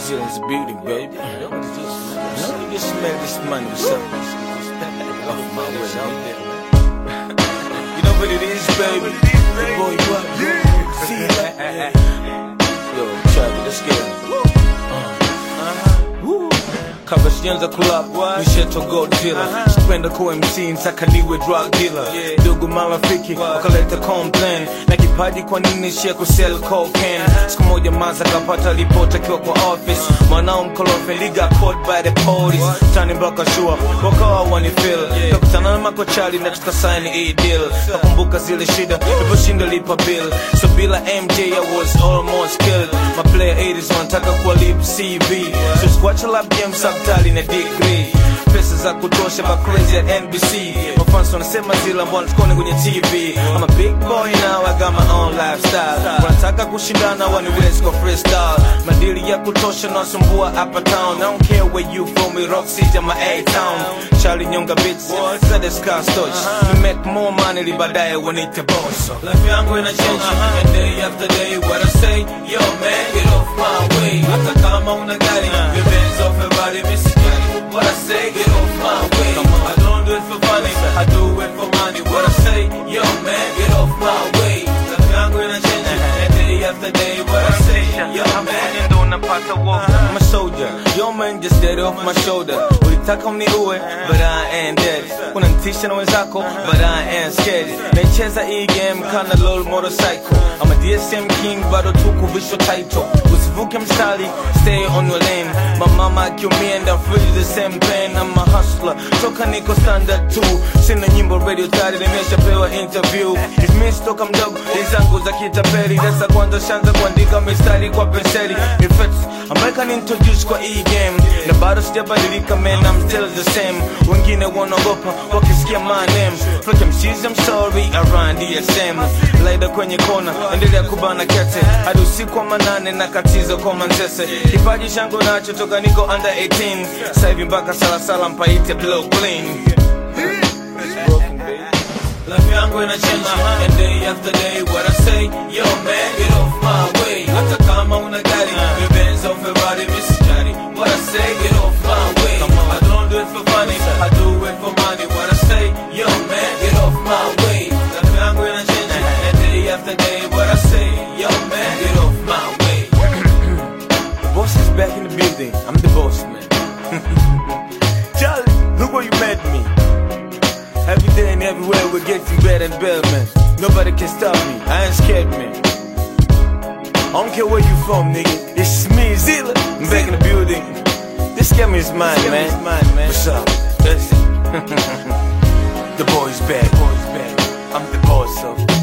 Zealand's beauty, baby. Let me just smell this money or something. Off my way, man. You know what it is, baby? The boy, what? See that? Yo, Charlie, let's get it. Kabla sijaanza club, nisheto Godzilla. Sipenda kuwa MC, nitaka niwe drug dealer. Ndugu marafiki, wakaleta complain. Na kipaji kwa nini shia kusell cocaine. Siku moja maza kapata ripoti akiwa kwa office. Mwanao mkorofi, liga caught by the police. Tani mpaka shua, wakawa wanifeel. Kakutana na makochali na tukasaini e-deal. Nakumbuka zile shida, niliposhinda lipa bill. So bila MJ I was almost killed. My player 80s wanataka kuwa lip CV. So squatcha lap game tali na degree. Pesa za kutosha ba crazy at NBC. Mafans wanasema zila mbona tukone kwenye TV. I'm a big boy now, I got my own lifestyle. Wanataka kushindana waniwezi kwa freestyle. Madili ya kutosha na wasumbua upper town. I don't care where you from, me Rock City, I'm a A-town. Charlie Nyonga bitch, said the scar's touch. We make more money, li baadaye wanite boss. Life yangu ina change, and day after day. What I say, yo man, get off my way. Hata kama una gari, your Benz off everybody. What I say, get off my way. I don't do it for funny, I do it for money. What I say, yo man, get off my way. Life yangu ina change, and day after day. What I say, yo man, I'm a soldier, yo man, just dead off my shoulder. Ulitaka uniue, but I ain't dead. Unanitisha na wenzako, but I ain't scared. Naicheza hii game kana lol motorcycle. I'm a DSM king, bado tuku visual title. Usivuke mstari, stay on your lane. My mama akiumia and I feel the same pain. I'm a hustler, toka niko standard 2. Sina nyimbo radio tari, nimeshapewa interview. Dismiss toka mdogo, izangu za kitapeli. Dasa kwanza shanza kuandika mistari kwa penseli. In fact, American introduced kwa e-game. Na bado sijabadilika man, I'm still the same. Wengine wanaogopa, wakisikia my name. Fuck MCs, I'm sorry, I run DSM. Laida kwenye kona, endelea kubana kete. Hadi usiku wa manane na katizo kwa manzese. Kipaji changu nacho toka niko under 18. Sasa hivi mpaka salasala mpaite blow clean. Life yangu ina change, and day after day. What I say, yo man, get off my way. Hata kama una gari, your Benz off everybody, Miss Johnny. What I say, get off my way. I don't do it for funny, I do it for money. What I say, yo man, get off my way. Life yangu ina change, and day after day. What I say, yo man, get off my way. The boss is back in the building, I'm the boss man. Charlie, look where you met me. Every day and everywhere we're getting better and better, man. Nobody can stop me, I ain't scared, man. I don't care where you from, nigga. It's me, Zilla. I'm back in the building. This scam is mine, man. What's up? That's it. The boy's back. I'm the boss of